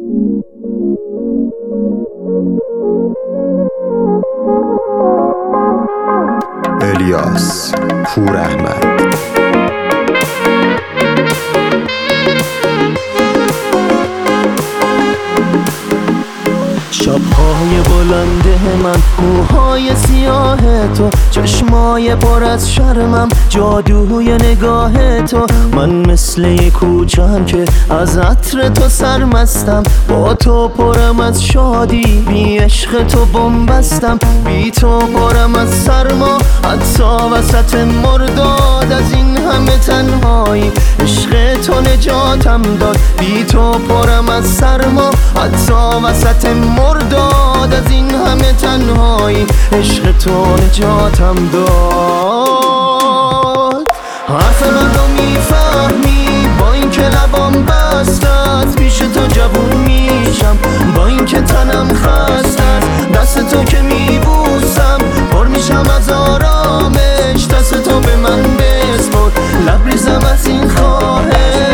الیاس پوراحمد. شب‌های بلند من، موهای سیاه تو، چشمای پر از شرمم، جادوی نگاه تو. من مثل یک کوچم که از عطر تو سرمستم، با تو پرم از شادی، بی عشق تو بنبستم. بی تو پرم از سرما، حتی وسط مرداد. از این همه تنهایی عشق تو نجاتم داد. بی تو پرم از سرما، حتی وسط مرداد. از این همه تنهایی عشق تو نجاتم داد. حرف من رو میفهمی، با این که لبام بسته است. پیش تو جوون میشم، با این که تنم خسته است. دست تو که میبوسم، پر میشم از آرامش. دست تو به من بسپر، لبریزم از این خواهش.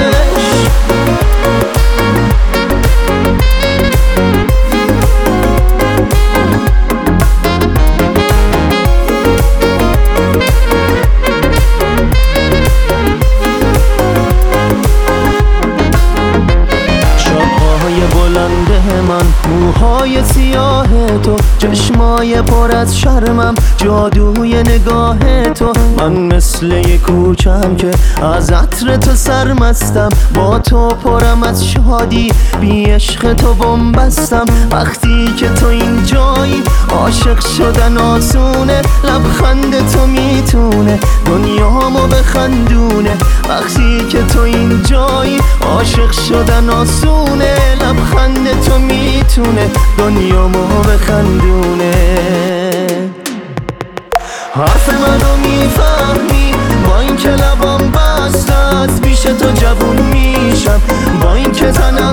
من، موهای سیاه تو، چشمای پر از شرمم، جادوی نگاه تو. من مثل یک کوچم که از عطر تو سرمستم، با تو پرم از شادی، بی عشق تو بنبستم. وقتی که تو اینجایی عاشق شدن آسونه، لبخند تو میتونه دنیامو بخندونه. وقتی که تو اینجایی عاشق شدن آسونه، لبخند تو میتونه دنیامو بخندونه. حرف من رو میفهمی، با این که لبام بسته است. پیش تو جوون میشم، با این که تنم